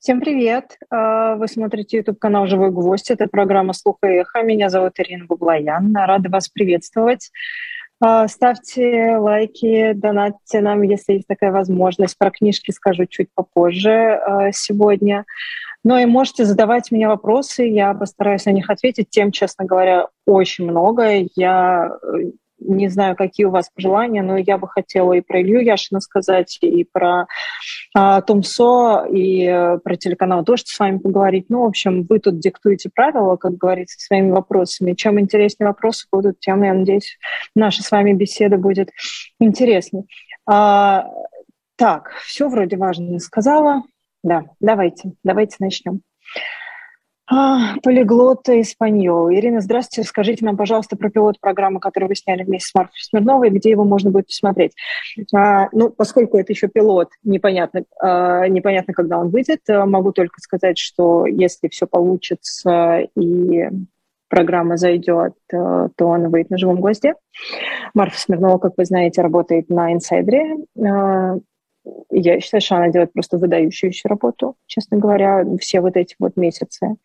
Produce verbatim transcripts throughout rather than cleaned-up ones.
Всем привет! А, Вы смотрите YouTube-канал «Живой гвоздь». Это программа «Слух и эхо». Меня зовут Ирина Баблоян. Рада вас приветствовать. А, Ставьте лайки, донатьте нам, если есть такая возможность. Про книжки скажу чуть попозже а, сегодня. Ну и можете задавать мне вопросы, я постараюсь на них ответить. Тем, честно говоря, очень много. Я э, не знаю, какие у вас пожелания, но я бы хотела и про Илью Яшина сказать, и про а, Тумсо, и э, про телеканал «Дождь» с вами поговорить. Ну, в общем, вы тут диктуете правила, как говорится, своими вопросами. Чем интереснее вопросы будут, тем, я надеюсь, наша с вами беседа будет интереснее. А, так, все вроде важно сказала. Да, давайте, давайте начнем. А, полиглота испаньол. Ирина, здравствуйте. Скажите нам, пожалуйста, про пилот программы, которую вы сняли вместе с Марфой Смирновой, где его можно будет посмотреть. А, ну, поскольку это еще пилот, непонятно, а, непонятно, когда он выйдет. Могу только сказать, что если все получится и программа зайдет, то он выйдет на «Живом гвозде». Марфа Смирнова, как вы знаете, работает на «Инсайдере». Я считаю, что она делает просто выдающуюся работу, честно говоря, все вот эти вот месяцы.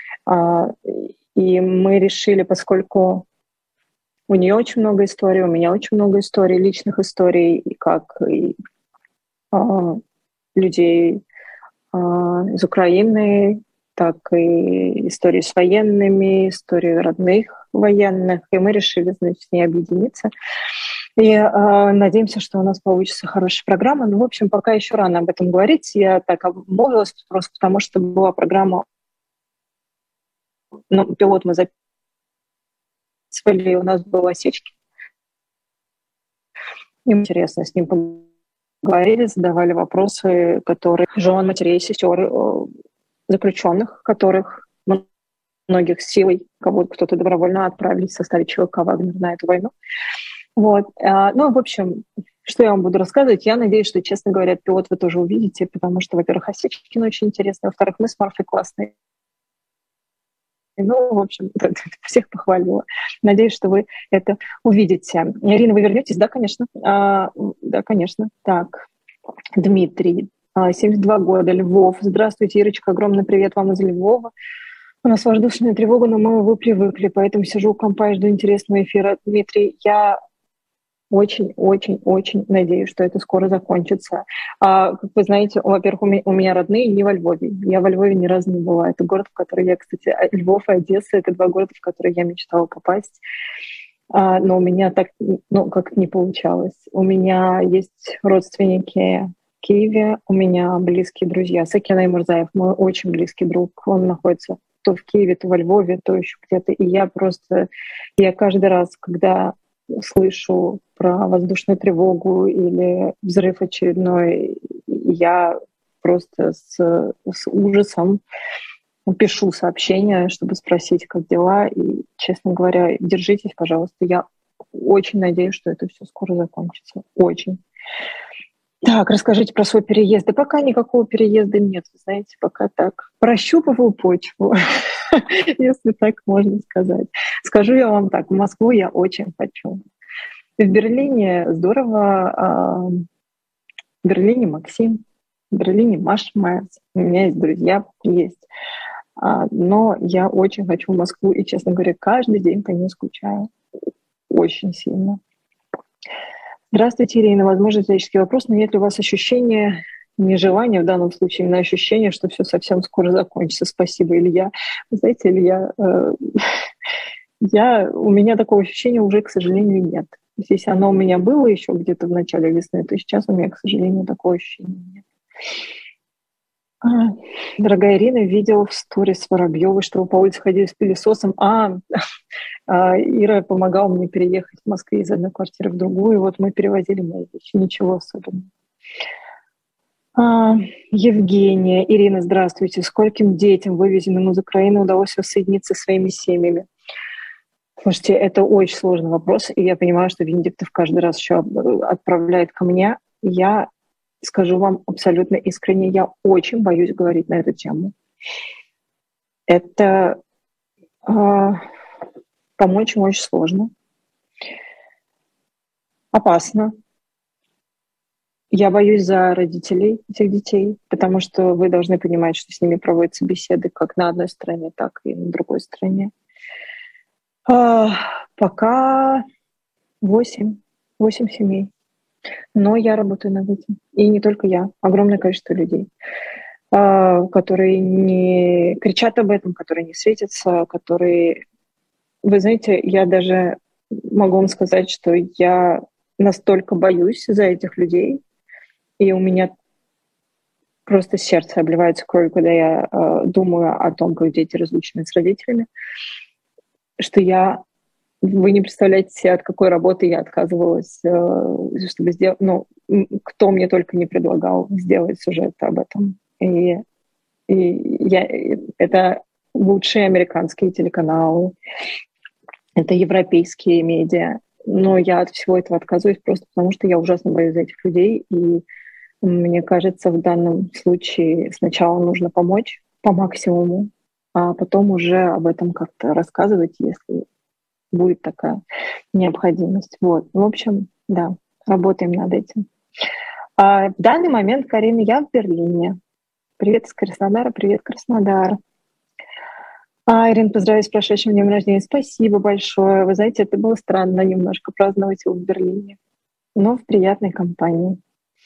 И мы решили, поскольку у нее очень много историй, у меня очень много историй, личных историй, и как и, а, людей а, из Украины, так и истории с военными, истории родных военных, и мы решили, значит, с ней объединиться. И э, надеемся, что у нас получится хорошая программа. Ну, в общем, пока еще рано об этом говорить. Я так обмолвилась просто потому, что была программа... Ну, пилот мы записывали, у нас были осечки. Им интересно с ним поговорили, задавали вопросы, которые... Жен, матерей, сестер заключенных, которых многих силой, кого-то кто-то добровольно отправили в составе ЧВК «Вагнер» на эту войну. Вот. Ну, в общем, что я вам буду рассказывать? Я надеюсь, что, честно говоря, пилот вы тоже увидите, потому что, во-первых, осечки очень интересные, во-вторых, мы с Марфой классные. Ну, в общем, всех похвалила. Надеюсь, что вы это увидите. Ирина, вы вернетесь? Да, конечно. А, да, конечно. Так, Дмитрий, семьдесят два года, Львов. Здравствуйте, Ирочка, огромный привет вам из Львова. У нас воздушная тревога, но мы, вы привыкли, поэтому сижу у компа и жду интересного эфира. Дмитрий, я очень-очень-очень надеюсь, что это скоро закончится. А, как вы знаете, во-первых, у меня, у меня родные не во Львове. Я во Львове ни разу не была. Это город, в который я, кстати, Львов и Одесса — это два города, в которые я мечтала попасть. А, но у меня так, ну, как не получалось. У меня есть родственники в Киеве, у меня близкие друзья. Сакенай Мурзаев, мой очень близкий друг, он находится то в Киеве, то во Львове, то еще где-то. И я просто, я каждый раз, когда слышу про воздушную тревогу или взрыв очередной, я просто с, с ужасом пишу сообщения, чтобы спросить, как дела. И, честно говоря, держитесь, пожалуйста. Я очень надеюсь, что это все скоро закончится. Очень. Так, расскажите про свой переезд. Да пока никакого переезда нет, вы знаете, пока так. Прощупываю почву, если так можно сказать. Скажу я вам так, в Москву я очень хочу. В Берлине здорово. В Берлине Максим, в Берлине Маша Майерс. У меня есть друзья, есть. Но я очень хочу в Москву, и, честно говоря, каждый день по ней скучаю. Очень сильно. Здравствуйте, Ирина. Возможно, риторический вопрос, но нет ли у вас ощущения, не желания в данном случае, именно ощущение, что все совсем скоро закончится? Спасибо, Илья. Вы знаете, Илья, э, я, у меня такого ощущения уже, к сожалению, нет. Если оно у меня было еще где-то в начале весны, то сейчас у меня, к сожалению, такого ощущения нет. А, дорогая Ирина, видел в сторис Воробьевой, что вы по улице ходили с пылесосом. А, а, Ира помогала мне переехать в Москве из одной квартиры в другую. Вот мы перевозили мои вещи. Ничего особенного. А, Евгения, Ирина, здравствуйте. Скольким детям, вывезенным из Украины, удалось воссоединиться со своими семьями? Слушайте, это очень сложный вопрос, и я понимаю, что Венедиктов каждый раз еще отправляет ко мне. Я скажу вам абсолютно искренне, я очень боюсь говорить на эту тему. Это э, помочь им очень сложно, опасно Я боюсь за родителей этих детей, потому что вы должны понимать, что с ними проводятся беседы как на одной стороне, так и на другой стороне. А, пока восемь, восемь семей. Но я работаю над этим. И не только я, огромное количество людей, а, которые не кричат об этом, которые не светятся, которые... Вы знаете, я даже могу вам сказать, что я настолько боюсь за этих людей, и у меня просто сердце обливается кровью, когда я э, думаю о том, как дети разлучены с родителями, что я... Вы не представляете себе, от какой работы я отказывалась, э, чтобы сделать... Ну, кто мне только не предлагал сделать сюжет об этом. И, и я... это лучшие американские телеканалы, это европейские медиа. Но я от всего этого отказываюсь просто потому, что я ужасно боюсь за этих людей. И мне кажется, в данном случае сначала нужно помочь по максимуму, а потом уже об этом как-то рассказывать, если будет такая необходимость. Вот. В общем, да, работаем над этим. А в данный момент, Карина, я в Берлине. Привет из Краснодара, привет, Краснодар. А, Ирина, поздравляю с прошедшим днем рождения. Спасибо большое. Вы знаете, это было странно немножко праздновать его в Берлине, но в приятной компании.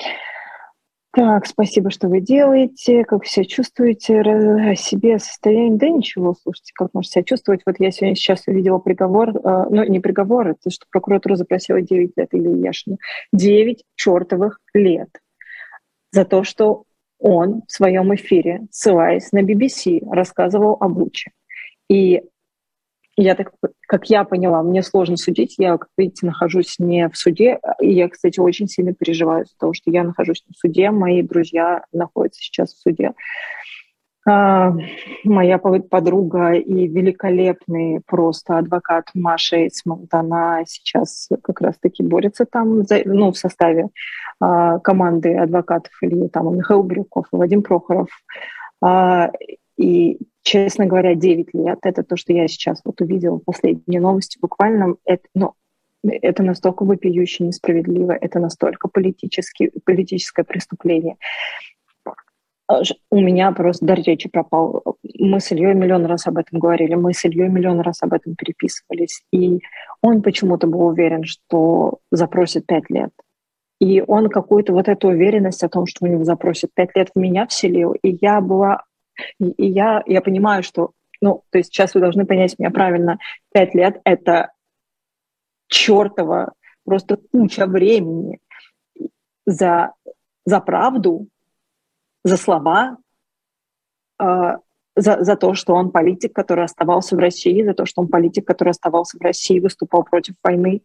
Так, спасибо, что вы делаете, как себя чувствуете, о себе, состояние. Да ничего, слушайте, как можете себя чувствовать. Вот я сегодня сейчас увидела приговор, э, ну не приговор, это что прокуратура запросила девять лет Ильи Яшина. девять чертовых лет за то, что он в своем эфире, ссылаясь на би би си, рассказывал о Буче. И я так, как я поняла, мне сложно судить. Я, как видите, нахожусь не в суде. И я, кстати, очень сильно переживаю за то, что я нахожусь в суде. Мои друзья находятся сейчас в суде. А, моя подруга и великолепный просто адвокат Маша Эйцмонт, она сейчас как раз-таки борется там, за, ну, в составе а, команды адвокатов Ильи, там Михаил Бирюков и Вадим Прохоров. А, и честно говоря, девять лет, это то, что я сейчас вот увидела, последние новости, буквально, это, ну, это настолько вопиюще несправедливо, это настолько политически, политическое преступление. У меня просто дар речи пропал. Мы с Ильей миллион раз об этом говорили, мы с Ильей миллион раз об этом переписывались, и он почему-то был уверен, что запросит пять лет. И он какую-то вот эту уверенность о том, что у него запросит пять лет, в меня вселил, и я была... И я, я понимаю, что, ну, то есть сейчас вы должны понять меня правильно, пять лет — это чертова просто куча времени за, за правду, за слова, э, за, за то, что он политик, который оставался в России, за то, что он политик, который оставался в России, выступал против войны.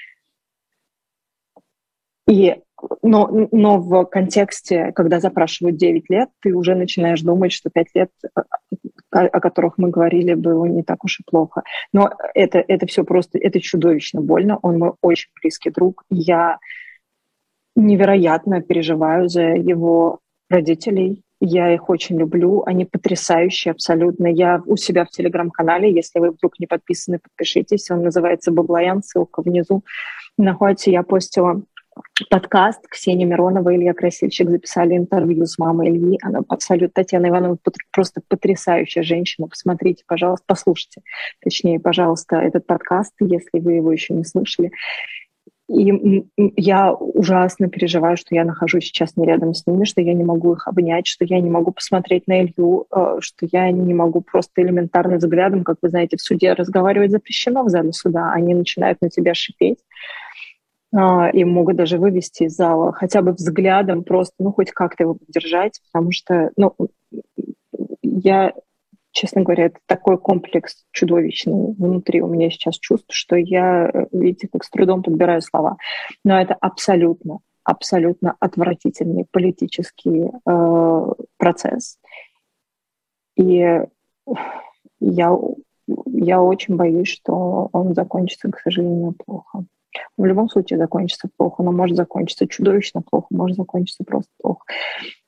И, но, но в контексте, когда запрашивают девять лет, ты уже начинаешь думать, что пять лет, о, о которых мы говорили, было не так уж и плохо. Но это, это все просто, это чудовищно больно. Он мой очень близкий друг. Я невероятно переживаю за его родителей. Я их очень люблю. Они потрясающие абсолютно. Я у себя в телеграм-канале, если вы вдруг не подписаны, подпишитесь. Он называется «Баблоян», ссылка внизу находится. Я постила подкаст. Ксения Миронова и Илья Красильщик записали интервью с мамой Ильи. Она абсолютно, Татьяна Ивановна, просто потрясающая женщина. Посмотрите, пожалуйста, послушайте, точнее, пожалуйста, этот подкаст, если вы его еще не слышали. И я ужасно переживаю, что я нахожусь сейчас не рядом с ними, что я не могу их обнять, что я не могу посмотреть на Илью, что я не могу просто элементарным взглядом, как вы знаете, в суде разговаривать запрещено в зале суда. Они начинают на тебя шипеть и могут даже вывести из зала хотя бы взглядом, просто, ну, хоть как-то его поддержать, потому что, ну, я, честно говоря, это такой комплекс чудовищный внутри у меня сейчас чувств, что я, видите, как с трудом подбираю слова. Но это абсолютно, абсолютно отвратительный политический э, процесс. И я, я очень боюсь, что он закончится, к сожалению, плохо. В любом случае закончится плохо, но может закончиться чудовищно плохо, может закончиться просто плохо.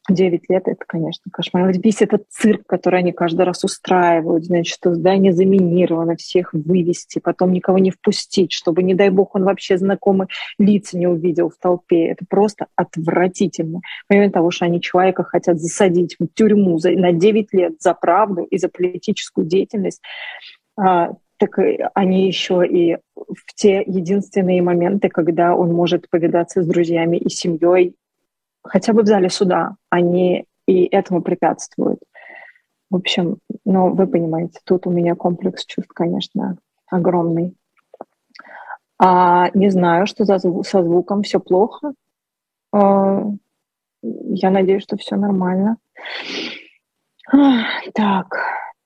Девять лет — это, конечно, кошмар. Вот весь этот цирк, который они каждый раз устраивают, значит, что здание заминировано, всех вывести, потом никого не впустить, чтобы, не дай бог, он вообще знакомые лица не увидел в толпе. Это просто отвратительно. Помимо того, что они человека хотят засадить в тюрьму за, на девять лет за правду и за политическую деятельность, а, так они еще и в те единственные моменты, когда он может повидаться с друзьями и семьей, хотя бы в зале суда, они и этому препятствуют. В общем, ну, вы понимаете, тут у меня комплекс чувств, конечно, огромный. А не знаю, что за зву- со звуком, все плохо. А, Я надеюсь, что все нормально. Ах, Так.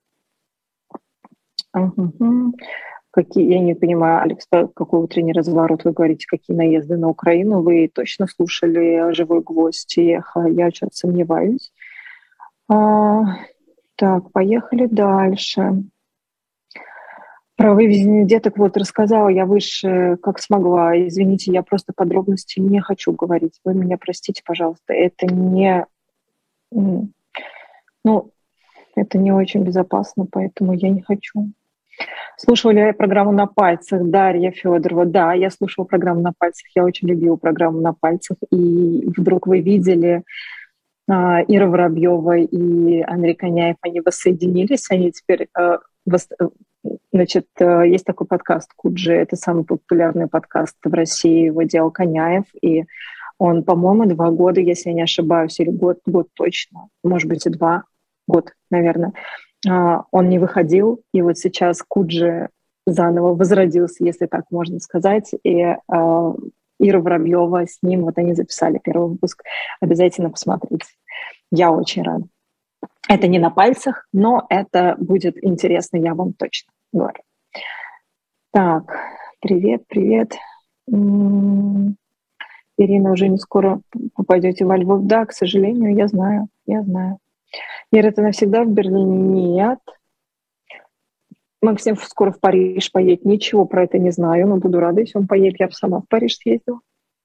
Мгм. Какие, я не понимаю, Алекс, по- какой утренний разворот вы говорите, какие наезды на Украину? Вы точно слушали «Живой гвоздь» и «Эхо»? Я что-то сомневаюсь. А, так, поехали дальше. Про вывезение деток вот рассказала я выше, как смогла. Извините, я просто подробности не хочу говорить. Вы меня простите, пожалуйста. Это не, м, ну, это не очень безопасно, поэтому я не хочу. Слушала ли я программу «На пальцах» Дарья Федорова? Да, я слушала программу «На пальцах». Я очень любила программу «На пальцах». И вдруг вы видели, а, Ира Воробьева и Андрей Коняев, они воссоединились, они теперь, э, вос- э, значит, э, есть такой подкаст «Куджи», это самый популярный подкаст в России, его делал Коняев, и он, по-моему, два года, если я не ошибаюсь, или год, год точно, может быть, и два, год, наверное, а, он не выходил, и вот сейчас Куджи заново возродился, если так можно сказать, и а, Ира Воробьева с ним, вот они записали первый выпуск, обязательно посмотрите. Я очень рада. Это не на пальцах, но это будет интересно, я вам точно говорю. Так, привет, привет. М, Ирина, уже не скоро попадете во Львов. Да, к сожалению, я знаю, я знаю. Ира, ты навсегда в Берлине? Нет. Максим скоро в Париж поедет. Ничего про это не знаю, но буду рада, если он поедет. Я бы сама в Париж съездила.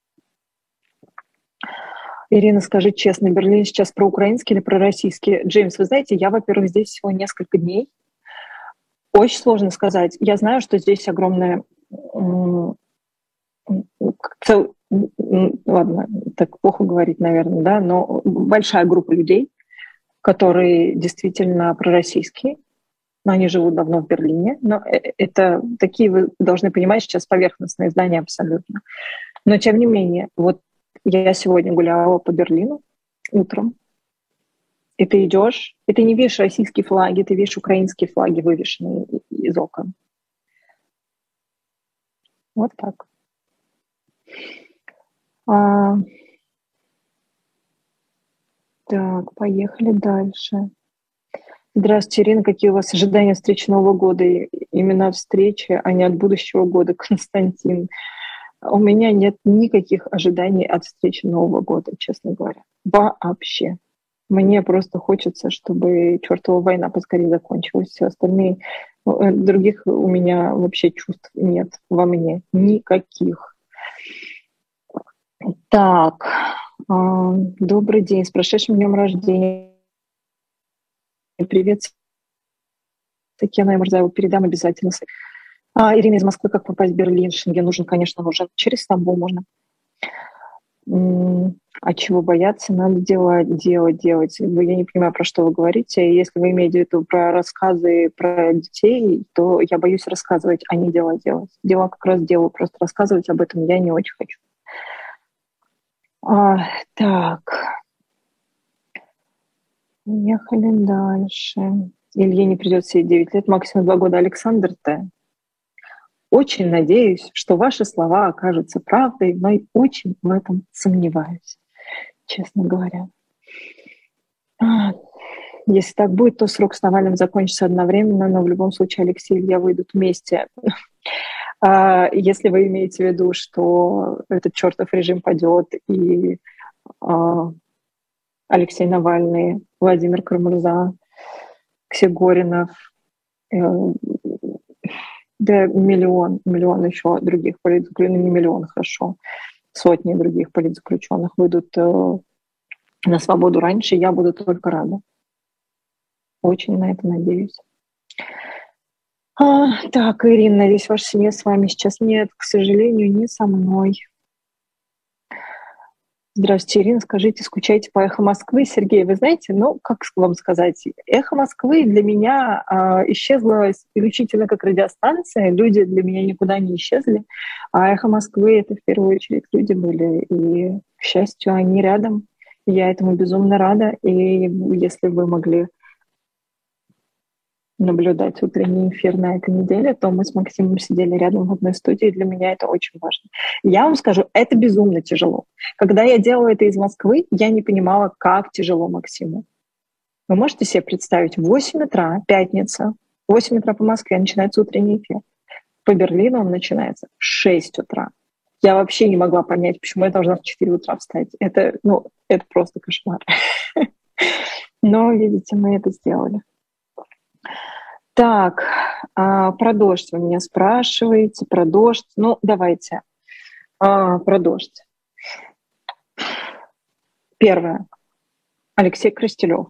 Ирина, скажи честно, Берлин сейчас проукраинский или пророссийский? Джеймс, вы знаете, я, во-первых, здесь всего несколько дней. Очень сложно сказать. Я знаю, что здесь огромная... м, цел- м, Ладно, так плохо говорить, наверное, да, но большая группа людей, которые действительно пророссийские, но они живут давно в Берлине. Но э- это такие, вы должны понимать, сейчас поверхностные здания абсолютно. Но тем не менее, вот я сегодня гуляла по Берлину утром, и ты идешь, и ты не видишь российские флаги, ты видишь украинские флаги, вывешенные из окон. Вот так. А, так, поехали дальше. Здравствуйте, Ирина. Какие у вас ожидания встречи Нового года? И именно встречи, а не от будущего года, Константин. У меня нет никаких ожиданий от встречи Нового года, честно говоря. Вообще. Мне просто хочется, чтобы чертова война поскорее закончилась. Все остальные, э, других у меня вообще чувств нет во мне. Никаких. Так, а, добрый день. С прошедшим днем рождения. Привет, Татьяна Ямурзаева. Передам обязательно. А, Ирина из Москвы. Как попасть в Берлин? Шенген нужен, конечно, нужен. Через Стамбул можно. М, А чего бояться? Надо делать, делать, делать. Вы- Я не понимаю, про что вы говорите. Если вы имеете в виду про рассказы про детей, то я боюсь рассказывать, а не делать, делать. Дела как раз делаю, просто рассказывать об этом я не очень хочу. А, так, ехали дальше. Илье не придется сидеть девять лет, максимум два года. Александр Т. Очень надеюсь, что ваши слова окажутся правдой, но и очень в этом сомневаюсь, честно говоря. А, Если так будет, то срок с Навальным закончится одновременно, но в любом случае Алексей и Илья выйдут вместе. А если вы имеете в виду, что этот чертов режим падет, и а, Алексей Навальный, Владимир Кармурза, Ксегоринов, э, да миллион, миллион еще других политзаключенных, не миллион, хорошо, сотни других политзаключенных выйдут э, на свободу раньше, я буду только рада. Очень на это надеюсь. А, так, Ирина, надеюсь, ваша семья с вами сейчас нет, к сожалению, не со мной. Здравствуйте, Ирина, скажите, скучаете по «Эхо Москвы»? Сергей, вы знаете, ну, как вам сказать, «Эхо Москвы» для меня а, исчезло исключительно как радиостанция, люди для меня никуда не исчезли, а «Эхо Москвы» — это в первую очередь люди были, и, к счастью, они рядом. Я этому безумно рада, и если вы могли наблюдать утренний эфир на этой неделе, то мы с Максимом сидели рядом в одной студии, и для меня это очень важно. Я вам скажу, это безумно тяжело. Когда я делала это из Москвы, я не понимала, как тяжело Максиму. Вы можете себе представить, в восемь утра, пятница, в восемь утра по Москве начинается утренний эфир. По Берлину он начинается в шесть утра. Я вообще не могла понять, почему я должна в четыре утра встать. Это, ну, это просто кошмар. Но, видите, мы это сделали. Так, а, про дождь вы меня спрашиваете, про дождь. Ну, давайте, а, про дождь. Первое. Алексей Крастелев.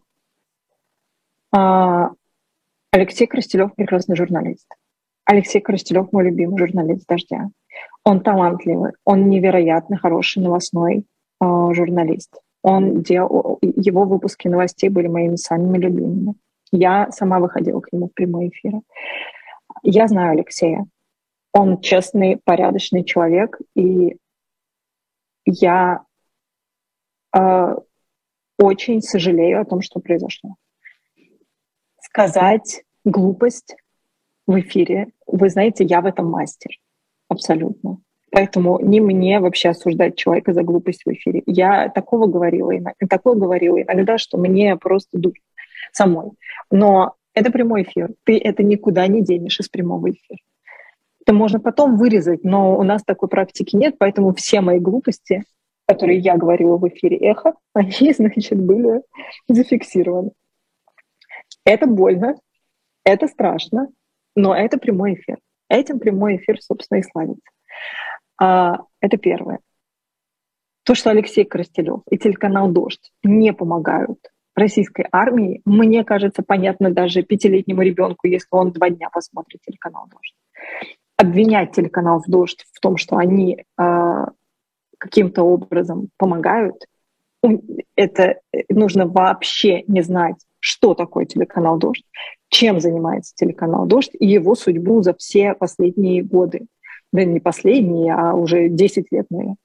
А, Алексей Крастелев — прекрасный журналист. Алексей Крастелев — мой любимый журналист «Дождя». Он талантливый, он невероятно хороший новостной а, журналист. Он делал, его выпуски новостей были моими самыми любимыми. Я сама выходила к нему в прямые эфиры. Я знаю Алексея. Он честный, порядочный человек, и я э, очень сожалею о том, что произошло. Сказать глупость в эфире, вы знаете, я в этом мастер. Абсолютно. Поэтому не мне вообще осуждать человека за глупость в эфире. Я такого говорила, иногда, такое говорила иногда, что мне просто душно самой. Но это прямой эфир. Ты это никуда не денешь из прямого эфира. Это можно потом вырезать, но у нас такой практики нет, поэтому все мои глупости, которые я говорила в эфире «Эхо», они, значит, были зафиксированы. Это больно, это страшно, но это прямой эфир. Этим прямой эфир, собственно, и славится. А, это первое. То, что Алексей Крастелев и телеканал «Дождь» не помогают российской армии, мне кажется, понятно даже пятилетнему ребенку, если он два дня посмотрит телеканал «Дождь». Обвинять телеканал «Дождь» в том, что они э, каким-то образом помогают, это нужно вообще не знать, что такое телеканал «Дождь», чем занимается телеканал «Дождь» и его судьбу за все последние годы. Да не последние, а уже десять лет, наверное.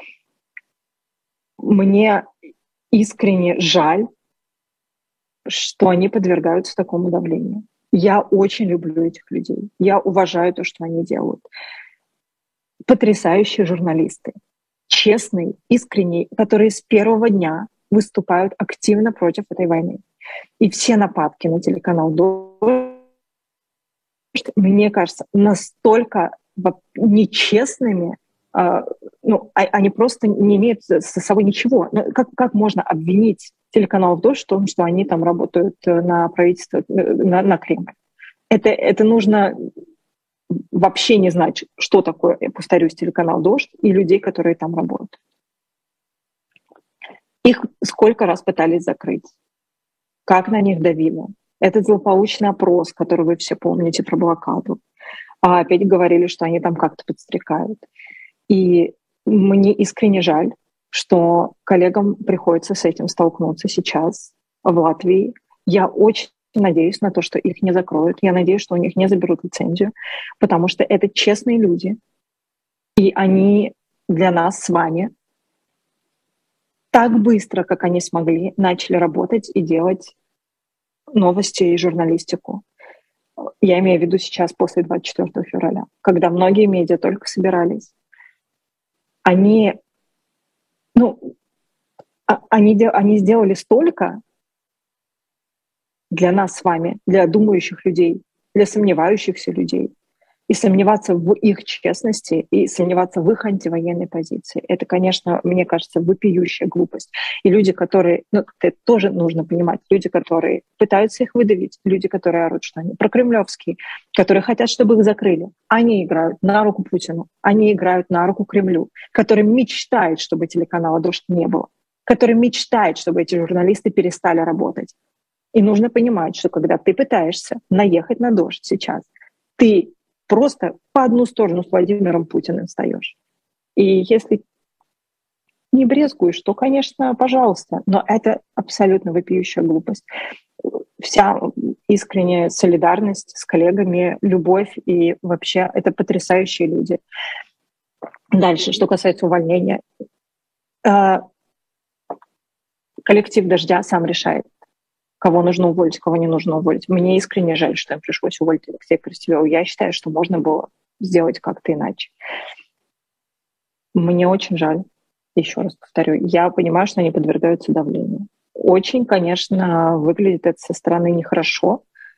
Мне искренне жаль, что они подвергаются такому давлению. Я очень люблю этих людей. Я уважаю то, что они делают. Потрясающие журналисты. Честные, искренние, которые с первого дня выступают активно против этой войны. И все нападки на телеканал «Дождь», мне кажется, настолько нечестными, ну, они просто не имеют за собой ничего. Как, как можно обвинить телеканал «Дождь» в том, что они там работают на правительство, на, на Кремль? Это, это нужно вообще не знать, что такое, я повторюсь, телеканал «Дождь» и людей, которые там работают. Их сколько раз пытались закрыть, как на них давило. Этот злополучный опрос, который вы все помните про блокаду, а опять говорили, что они там как-то подстрекают. И мне искренне жаль, что коллегам приходится с этим столкнуться сейчас в Латвии. Я очень надеюсь на то, что их не закроют. Я надеюсь, что у них не заберут лицензию, потому что это честные люди. И они для нас с вами так быстро, как они смогли, начали работать и делать новости и журналистику. Я имею в виду сейчас, после двадцать четвёртого февраля, когда многие медиа только собирались. Они, ну, они, они сделали столько для нас с вами, для думающих людей, для сомневающихся людей. И сомневаться в их честности, и сомневаться в их антивоенной позиции. Это, конечно, мне кажется, вопиющая глупость. И люди, которые, ну, это тоже нужно понимать, люди, которые пытаются их выдавить, люди, которые орут, что они прокремлевские, которые хотят, чтобы их закрыли, они играют на руку Путину, они играют на руку Кремлю, который мечтает, чтобы телеканала «Дождь» не было. который мечтает, чтобы эти журналисты перестали работать. И нужно понимать, что когда ты пытаешься наехать на дождь сейчас, ты просто по одну сторону с Владимиром Путиным встаешь. И если не брезгуешь, то, конечно, пожалуйста. Но это абсолютно вопиющая глупость. Вся искренняя солидарность с коллегами, любовь и вообще это потрясающие люди. Дальше, что касается увольнения. Коллектив «Дождя» сам решает, кого нужно уволить, кого не нужно уволить. Мне искренне жаль, что им пришлось уволить Алексея Коростелева. Я считаю, что можно было сделать как-то иначе. Мне очень жаль. Еще раз повторю, я понимаю, что они подвергаются давлению. Очень, конечно, выглядит это со стороны нехорошо.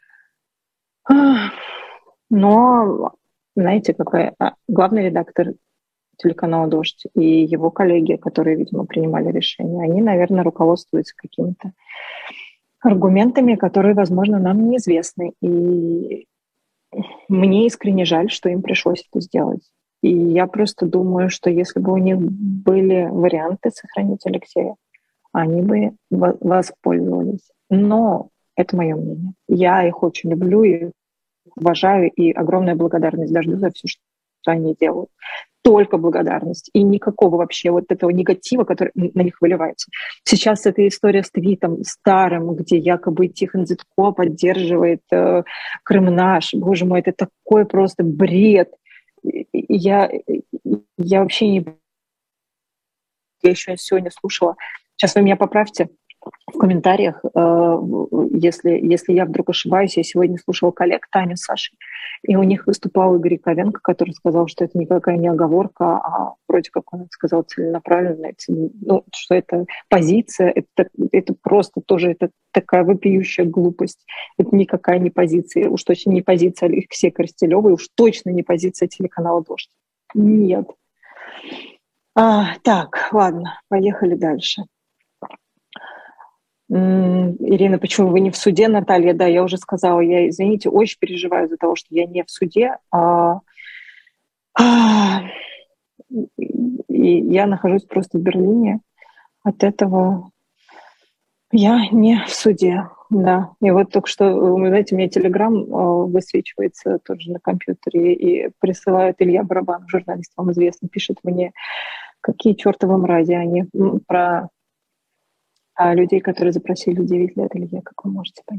Но, знаете, какая главный редактор телеканала «Дождь» и его коллеги, которые, видимо, принимали решения, они, наверное, руководствуются какими-то аргументами, которые, возможно, нам неизвестны. И мне искренне жаль, что им пришлось это сделать. И я просто думаю, что если бы у них были варианты сохранить Алексея, они бы воспользовались. Но это мое мнение. Я их очень люблю и уважаю, и огромная благодарность «Дождю» за все, что они делают. Только благодарность. И никакого вообще вот этого негатива, который на них выливается. Сейчас эта история с твитом старым, где якобы Тихон Зитко поддерживает э, Крым наш. Боже мой, это такой просто бред. Я, я вообще не... Я еще сегодня слушала. Сейчас вы меня поправьте в комментариях, если, если я вдруг ошибаюсь. Я сегодня слушала коллег Таню с Сашей, и у них выступал Игорь Яковенко, который сказал, что это никакая не оговорка, а вроде как он сказал целенаправленно, ну, что это позиция, это, это просто тоже это такая вопиющая глупость. Это никакая не позиция, уж точно не позиция Алексея Коростелева, и уж точно не позиция телеканала «Дождь». Нет. А, так, ладно, поехали дальше. Ирина, почему вы не в суде, Наталья? Да, я уже сказала, я, извините, очень переживаю за того, что я не в суде. А... А... И я нахожусь просто в Берлине. От этого я не в суде, да. И вот только что, вы знаете, у меня Телеграм высвечивается тоже на компьютере, и присылает Илья Барабан, журналист, вам известно, пишет мне, какие чертовы мрази они про... А людей, которые запросили девять лет, Илья, как вы можете понять.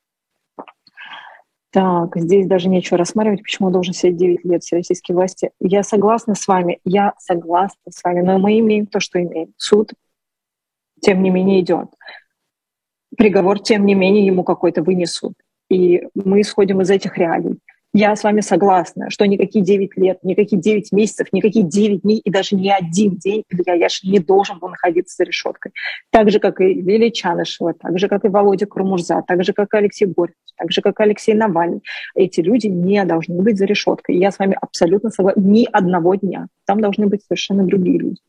Так, здесь даже нечего рассматривать, почему должен сидеть девять лет всероссийские власти. Я согласна с вами, я согласна с вами, но мы имеем то, что имеем. Суд, тем не менее, идет. Приговор, тем не менее, ему какой-то вынесут. И мы исходим из этих реалий. Я с вами согласна, что никакие девять лет, никакие девять месяцев, никакие девять дней и даже не один день Илья Яшин не должен был находиться за решеткой. Так же, как и Лилия Чанышева, так же, как и Володя Курмурза, так же, как и Алексей Горький, так же, как и Алексей Навальный. Эти люди не должны быть за решеткой. Я с вами абсолютно согласна. Ни одного дня. Там должны быть совершенно другие люди,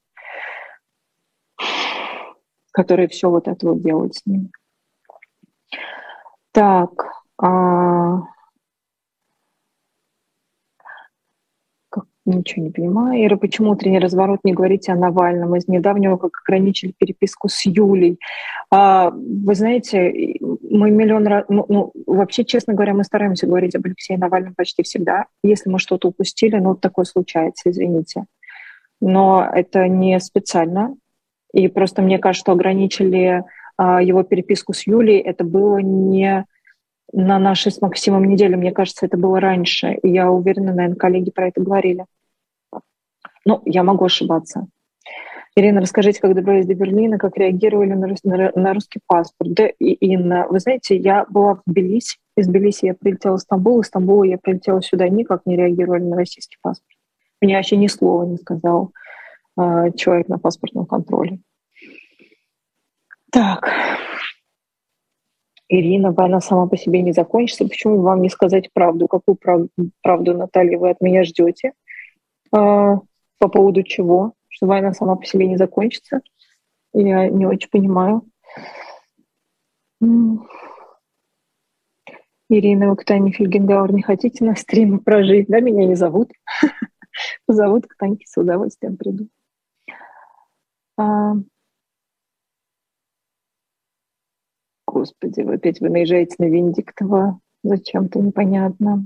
которые все вот это вот делают с ними. Так... А... Ничего не понимаю. Ира, почему утренний разворот не говорите о Навальном? Из недавнего, как ограничили переписку с Юлей. А, вы знаете, мы миллион раз... Ну, ну, вообще, честно говоря, мы стараемся говорить об Алексее Навальном почти всегда. Если мы что-то упустили, ну, такое случается, извините. Но это не специально. И просто мне кажется, что ограничили а, его переписку с Юлей. Это было не... на нашей с Максимом неделе, мне кажется, это было раньше. И я уверена, наверное, коллеги про это говорили. Ну, я могу ошибаться. Ирина, расскажите, как добрались до Берлина, как реагировали на, на, на русский паспорт? Да, и, Инна, вы знаете, я была в Тбилиси. Из Тбилиси я прилетела в Стамбул, из Стамбула я прилетела сюда, никак не реагировали на российский паспорт. Мне вообще ни слова не сказал э, человек на паспортном контроле. Так... Ирина, война сама по себе не закончится. Почему вам не сказать правду? Какую правду, правду Наталья, вы от меня ждете? А, по поводу чего? Что война сама по себе не закончится? Я не очень понимаю. Ирина, вы к Тане Фельгенгауэр не хотите на стриме прожить? Да, меня не зовут. Зовут к Таньке, с удовольствием приду. А, Господи, вы опять вы наезжаете на Венедиктова. Зачем-то непонятно.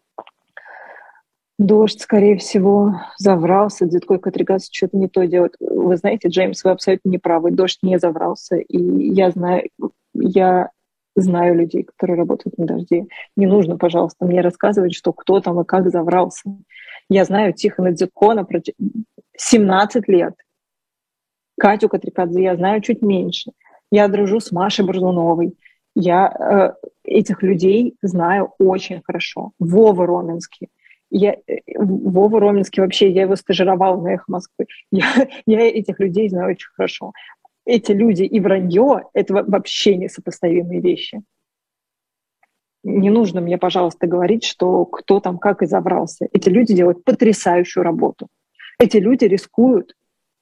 Дождь, скорее всего, заврался. Дзюткой Катригас что-то не то делает. Вы знаете, Джеймс, вы абсолютно не правы. Дождь не заврался. И я знаю, я знаю людей, которые работают на дожде. Не нужно, пожалуйста, мне рассказывать, что кто там и как заврался. Я знаю Тихона Дзюткона семнадцать лет. Катю Катрикадзе я знаю чуть меньше. Я дружу с Машей Борзуновой. Я э, этих людей знаю очень хорошо. Вова Роменский. Я, Вова Роменский вообще, я его стажировала на «Эхо Москвы». Я, я этих людей знаю очень хорошо. Эти люди и вранье — это вообще несопоставимые вещи. Не нужно мне, пожалуйста, говорить, что кто там как и заврался. Эти люди делают потрясающую работу. Эти люди рискуют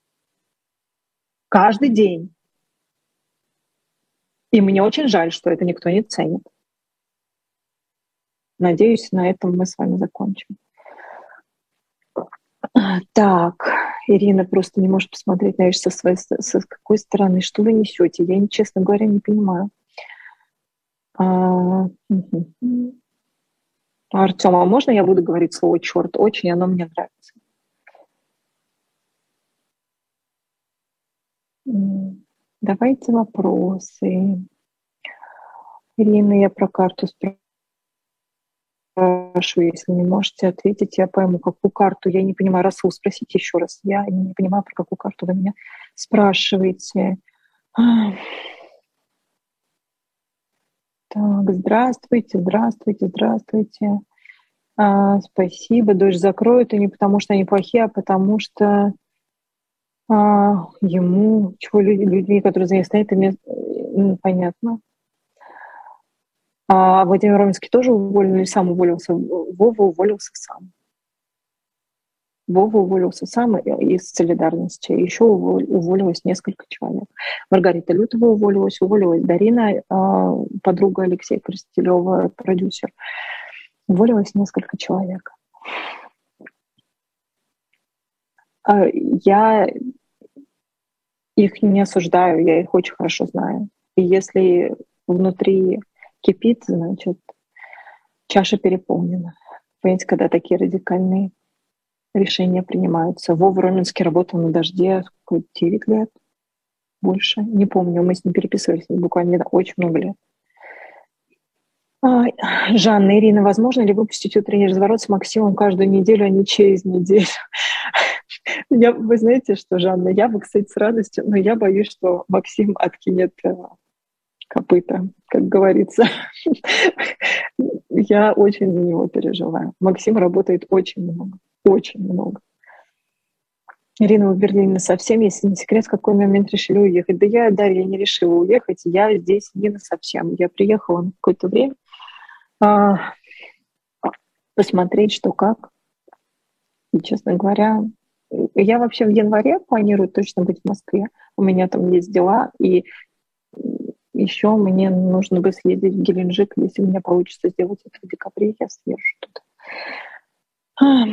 каждый день. И мне очень жаль, что это никто не ценит. Надеюсь, на этом мы с вами закончим. Так, Ирина просто не может посмотреть на вещи со, своей, со какой стороны. Что вы несете? Я, честно говоря, не понимаю. А, угу. Артём, а можно я буду говорить слово «черт»? Очень оно мне нравится. Давайте вопросы. Ирина, я про карту спрашиваю. Спрашиваю, если не можете ответить, я пойму, какую карту. Я не понимаю. Расул, спросите еще раз. Я не понимаю, про какую карту вы меня спрашиваете. Так, здравствуйте, здравствуйте, здравствуйте. А, спасибо. Дождь закроют, и не потому что они плохие, а потому что а, ему, чего люди, людьми, которые заняты этим, понятно. А Владимир Роменский тоже уволен или сам уволился? Вова уволился сам. Вова уволился сам из солидарности. Еще уволилось несколько человек. Маргарита Лютова уволилась, уволилась Дарина, подруга Алексея Крастелева, продюсер. Уволилось несколько человек. Я их не осуждаю, я их очень хорошо знаю. И если внутри кипит, значит, чаша переполнена. Понимаете, когда такие радикальные решения принимаются. Вова Роменский работал на «Дожде» девять лет, больше. Не помню, мы с ним переписывались буквально очень много лет. А, Жанна, Ирина, возможно ли выпустить утренний разворот с Максимом каждую неделю, а не через неделю? Я, вы знаете что, Жанна, я бы, кстати, с радостью, но я боюсь, что Максим откинет копыта, как говорится. Я очень за него переживаю. Максим работает очень много, очень много. Ирина, вы в Берлине совсем, если не секрет, в какой момент решили уехать? Да я, Дарья, не решила уехать, я здесь не на совсем. Я приехала на какое-то время а, посмотреть, что как. И, честно говоря, я вообще в январе планирую точно быть в Москве. У меня там есть дела, и еще мне нужно бы съездить в Геленджик. Если у меня получится сделать это в декабре, я съезжу туда. А,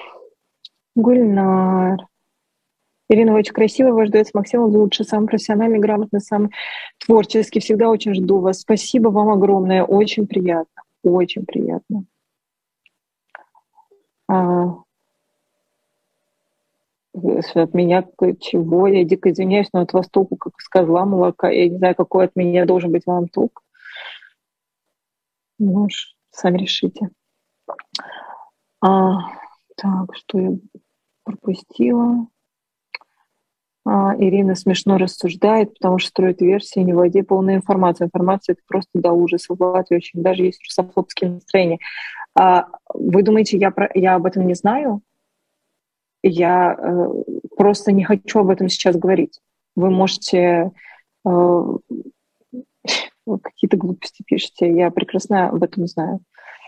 Гульнар. Ирина, вы очень красиво, вас ждет с Максимом лучше, самый профессиональный, грамотный, самый творческий. Всегда очень жду вас. Спасибо вам огромное, очень приятно, очень приятно. А, от меня чего? Я дико извиняюсь, но от вас толку, как из козла молока. Я не знаю, какой от меня должен быть вам толк. Ну уж, сами решите. А, так, что я пропустила? А, Ирина смешно рассуждает, потому что строит версии, не владея полной информацией. Информация — это просто до ужаса. В Латвии очень даже есть русофобские настроения. А, вы думаете, я, про, я об этом не знаю? Я э, просто не хочу об этом сейчас говорить. Вы можете э, какие-то глупости пишете. Я прекрасно об этом знаю.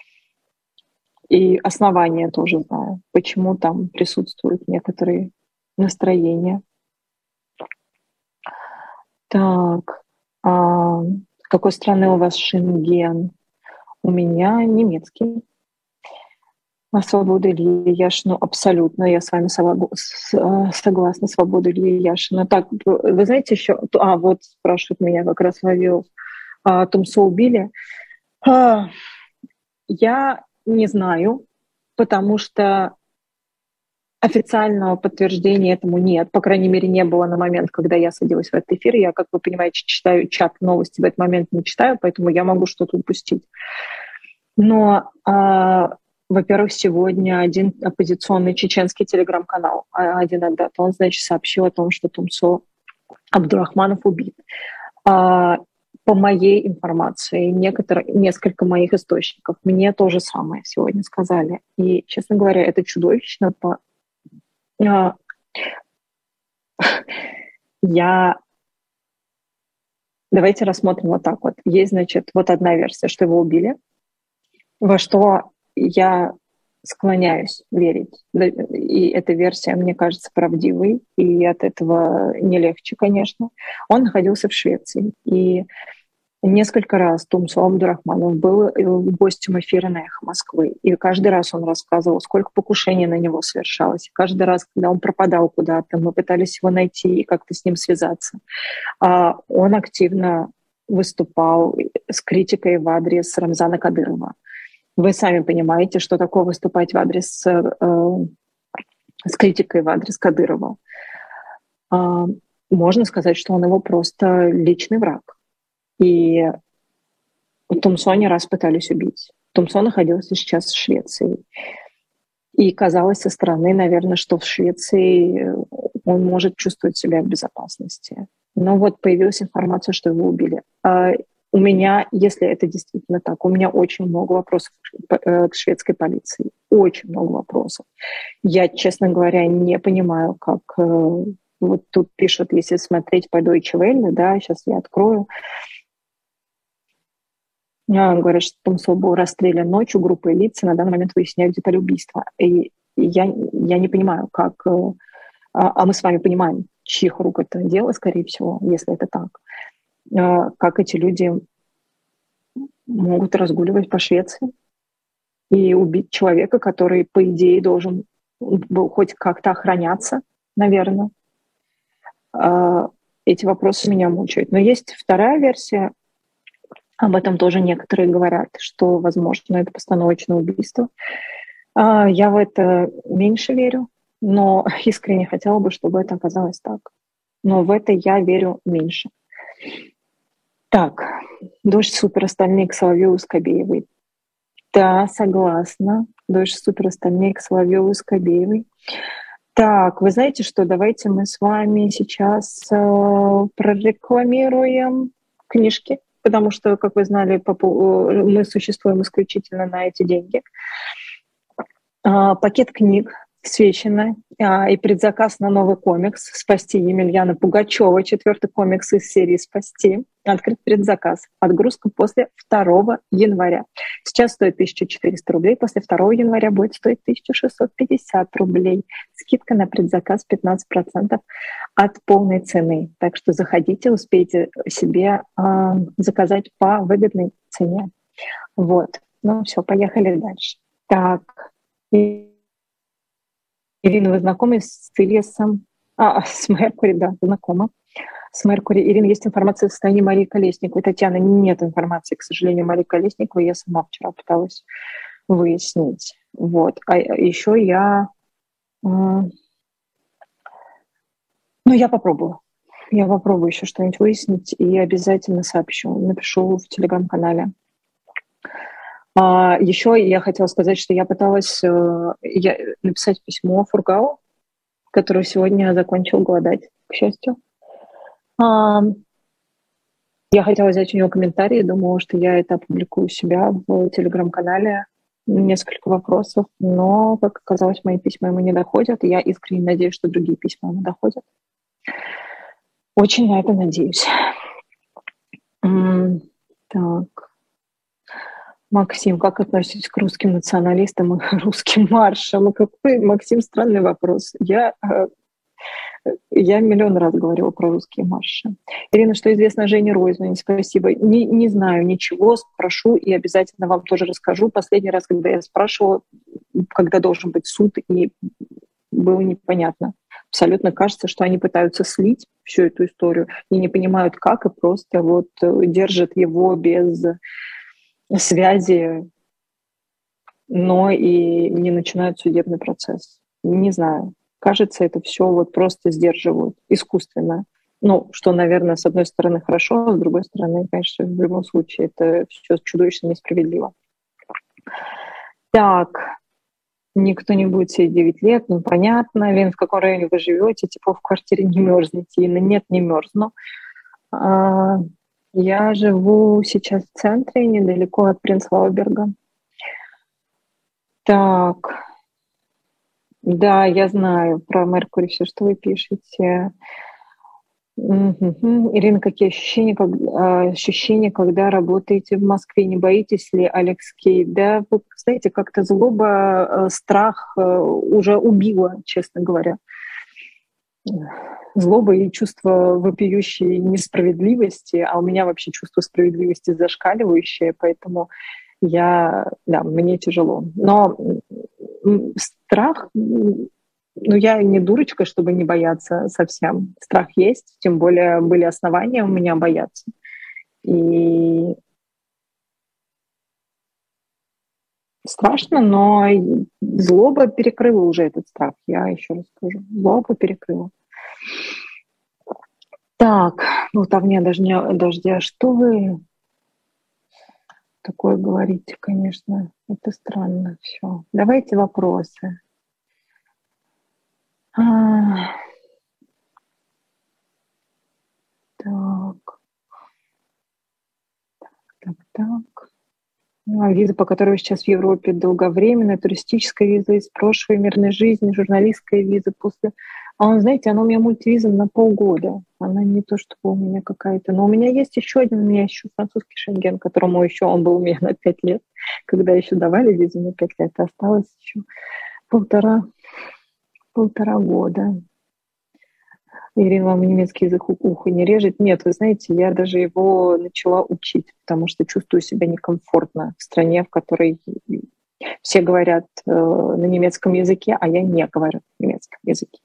И основания тоже знаю, почему там присутствуют некоторые настроения. Так, а с какой страны у вас Шенген? У меня немецкий. А свобода Ильи Яшина, абсолютно, я с вами согласна, свобода Ильи Яшина. Так, вы знаете еще, а вот спрашивают меня как раз Вавилов, Тумсо убили. А, я не знаю, потому что официального подтверждения этому нет. По крайней мере, не было на момент, когда я садилась в этот эфир. Я, как вы понимаете, читаю чат, новости в этот момент не читаю, поэтому я могу что-то упустить. Но, а, во-первых, сегодня один оппозиционный чеченский телеграм-канал, один отдат, он, значит, сообщил о том, что Тумсо Абдурахманов убит. А, по моей информации, некоторые, несколько моих источников мне то же самое сегодня сказали. И, честно говоря, это чудовищно. По... А, я... Давайте рассмотрим вот так вот. Есть, значит, вот одна версия, что его убили, во что я склоняюсь верить. И эта версия, мне кажется, правдивой, и от этого не легче, конечно. Он находился в Швеции, и несколько раз Тумсо Абдурахманов был гостем эфира на «Эхо Москвы», и каждый раз он рассказывал, сколько покушений на него совершалось. И каждый раз, когда он пропадал куда-то, мы пытались его найти и как-то с ним связаться. Он активно выступал с критикой в адрес Рамзана Кадырова. Вы сами понимаете, что такое выступать в адрес, э, с критикой в адрес Кадырова. Э, можно сказать, что он его просто личный враг. И Тумсо не раз пытались убить. Тумсо находился сейчас в Швеции. И казалось со стороны, наверное, что в Швеции он может чувствовать себя в безопасности. Но вот появилась информация, что его убили. У меня, если это действительно так, у меня очень много вопросов к шведской полиции. Очень много вопросов. Я, честно говоря, не понимаю, как... Вот тут пишут, если смотреть по Deutsche Welle, да, сейчас я открою. Говорят, что Тумсо был расстрелян ночью группой лиц, и на данный момент выясняют детали убийства. И я, я не понимаю, как... А мы с вами понимаем, чьих рук это дело, скорее всего, если это так. Как эти люди могут разгуливать по Швеции и убить человека, который, по идее, должен был хоть как-то охраняться, наверное. Эти вопросы меня мучают. Но есть вторая версия, об этом тоже некоторые говорят, что, возможно, это постановочное убийство. Я в это меньше верю, но искренне хотела бы, чтобы это оказалось так. Но в это я верю меньше. Так, дождь супер остальные к Соловьеву и Скобеевой. Да, согласна. Дождь супер остальные к Соловьеву и Скобеевой. Так, вы знаете что, давайте мы с вами сейчас э, прорекламируем книжки, потому что, как вы знали, мы существуем исключительно на эти деньги. Э, пакет книг Свечина а, и предзаказ на новый комикс «Спасти» Емельяна Пугачева, четвертый комикс из серии «Спасти». Открыт предзаказ. Отгрузка после второго января. Сейчас стоит тысяча четыреста рублей, после второго января будет стоить тысяча шестьсот пятьдесят рублей. Скидка на предзаказ пятнадцать процентов от полной цены. Так что заходите, успейте себе э, заказать по выгодной цене. Вот. Ну все, поехали дальше. Так. Ирина, вы знакомы с Филиасом? А, с Меркури, да, знакома. С Меркури. Ирина, есть информация о состоянии Марии Колесниковой. Татьяна, нет информации, к сожалению, Марии Колесниковой. Я сама вчера пыталась выяснить. Вот. А еще я... Ну, я попробую. Я попробую еще что-нибудь выяснить и обязательно сообщу. Напишу в Телеграм-канале. А, еще я хотела сказать, что я пыталась э, я, написать письмо Фургау, который сегодня закончил голодать, к счастью. А, я хотела взять у него комментарии, думала, что я это опубликую у себя в Телеграм-канале. Несколько вопросов, но, как оказалось, мои письма ему не доходят, и я искренне надеюсь, что другие письма ему доходят. Очень на это надеюсь. М- так... Максим, как относитесь к русским националистам и русским маршам? Какой, Максим, странный вопрос. Я, я миллион раз говорила про русские марши. Ирина, что известно о Жене Ройзмане? Спасибо. Не, не знаю ничего, спрошу и обязательно вам тоже расскажу. Последний раз, когда я спрашивала, когда должен быть суд, и было непонятно. Абсолютно кажется, что они пытаются слить всю эту историю и не понимают, как, и просто вот держат его без связи, но и не начинают судебный процесс. Не знаю. Кажется, это все вот просто сдерживают искусственно. Ну, что, наверное, с одной стороны хорошо, а с другой стороны, конечно, в любом случае это все чудовищно несправедливо. Так, никто не будет сидеть девять лет, ну, понятно. Лен, в каком районе вы живете? Типа в квартире не мерзнете? Или нет, не мерзну. А, я живу сейчас в центре, недалеко от Принцлауэрберга. Так, да, я знаю про Меркурий, все, что вы пишете. Угу. Ирина, какие ощущения, как, ощущения, когда работаете в Москве? Не боитесь ли, Алекс Кей? Да, вы знаете, как-то злоба, страх уже убило, честно говоря. Злоба и чувство вопиющей несправедливости, а у меня вообще чувство справедливости зашкаливающее, поэтому я, да, мне тяжело. Но страх, ну, я не дурочка, чтобы не бояться совсем. Страх есть, тем более были основания у меня бояться. И страшно, но злоба перекрыла уже этот страх. Я еще раз скажу, злоба перекрыла. Так, вот а мне даже не дождя, что вы такое говорите, конечно, это странно все. Давайте вопросы. А, так, так, так. Ну, а виза, по которой вы сейчас в Европе, долговременная, туристическая виза из прошлой мирной жизни, журналистская виза после... А он, знаете, она у меня мультивиза на полгода. Она не то, чтобы у меня какая-то... Но у меня есть еще один, у меня еще французский шенген, которому еще он был у меня на пять лет, когда еще давали визу на пять лет, осталось еще полтора, полтора года. Ирина, вам немецкий язык ухо не режет? Нет, вы знаете, я даже его начала учить, потому что чувствую себя некомфортно в стране, в которой все говорят э, на немецком языке, а я не говорю на немецком языке.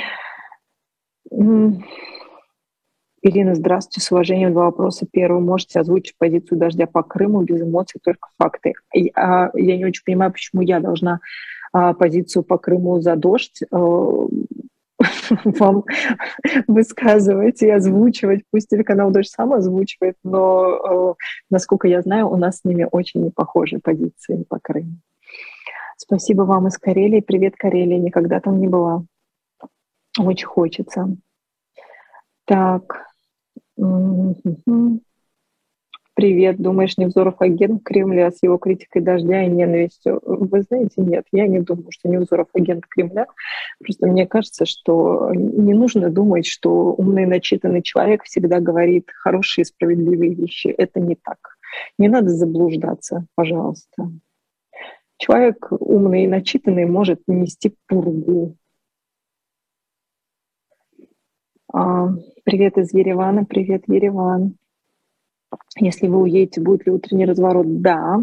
Ирина, здравствуйте, с уважением, два вопроса. Первый, можете озвучить позицию «Дождя» по Крыму без эмоций, только факты. Я, я не очень понимаю, почему я должна а, позицию по Крыму за дождь а, вам высказывать и озвучивать. Пусть телеканал «Дождь» сам озвучивает, но, насколько я знаю, у нас с ними очень непохожие позиции по Крыму. Спасибо вам из Карелии. Привет, Карелия. Никогда там не была. Очень хочется. Так. Привет. Думаешь, Невзоров агент в Кремле, а с его критикой «Дождя» и ненавистью? Вы знаете, нет, я не думаю, что Невзоров агент Кремля. Просто мне кажется, что не нужно думать, что умный, начитанный человек всегда говорит хорошие, справедливые вещи. Это не так. Не надо заблуждаться, пожалуйста. Человек умный и начитанный может нести пургу. А, привет из Еревана. Привет, Ереван. Если вы уедете, будет ли утренний разворот? Да.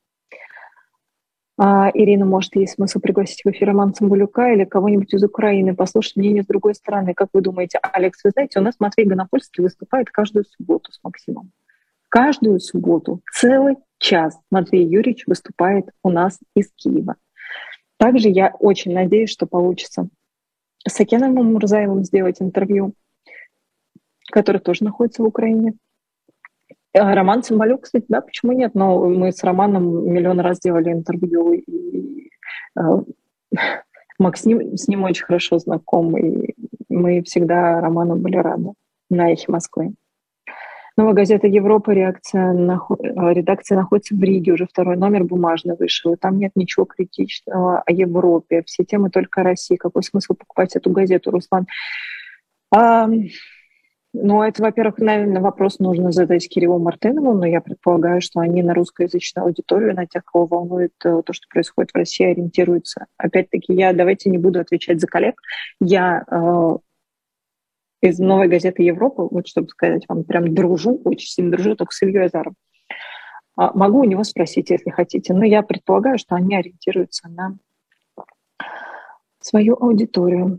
А, Ирина, может, есть смысл пригласить в эфир Романа Цымбалюка или кого-нибудь из Украины, послушать мнение с другой стороны? Как вы думаете, Алекс, вы знаете, у нас Матвей Гонопольский выступает каждую субботу с Максимом. Каждую субботу, целый час Матвей Юрьевич выступает у нас из Киева. Также я очень надеюсь, что получится с Акеном Мурзаевым сделать интервью, который тоже находится в Украине. Роман Цымбалюк, кстати, да, почему нет? Но мы с Романом миллион раз делали интервью, и э, Максим с ним очень хорошо знаком, и мы всегда Роману были рады на «Эхе Москвы». Новая газета «Европа», реакция на, редакция находится в Риге, уже второй номер бумажный вышел, и там нет ничего критичного о Европе, все темы только о России. Какой смысл покупать эту газету, Руслан? А, ну, это, во-первых, наверное, вопрос нужно задать Кириллу Мартынову, но я предполагаю, что они на русскоязычную аудиторию, на тех, кого волнует то, что происходит в России, ориентируются. Опять-таки, я давайте не буду отвечать за коллег. Я э, из «Новой газеты Европы», вот чтобы сказать вам, прям дружу, очень сильно дружу, только с Ильей Азаровым. А, могу у него спросить, если хотите, но я предполагаю, что они ориентируются на свою аудиторию.